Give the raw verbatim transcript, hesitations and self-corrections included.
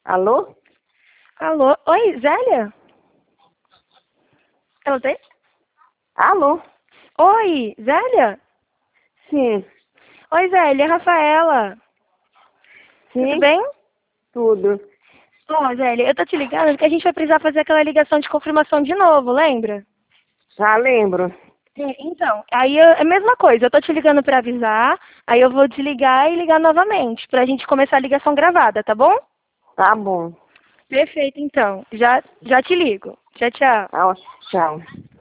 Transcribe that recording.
Alô? Alô? Oi, Zélia? Ela tem? Alô? Oi, Zélia? Sim, Oi, Zélia, é Rafaela. Tudo sim, bem? tudo. Ó, Zélia, eu tô te ligando porque a gente vai precisar fazer aquela ligação de confirmação de novo, lembra? Já lembro. É, então, aí eu- é a mesma coisa, eu tô te ligando pra avisar, aí eu vou desligar e ligar novamente, pra gente começar a ligação gravada, tá bom? Tá bom. Perfeito, então. Já, já te ligo. Tchau, tchau. Tá, tchau.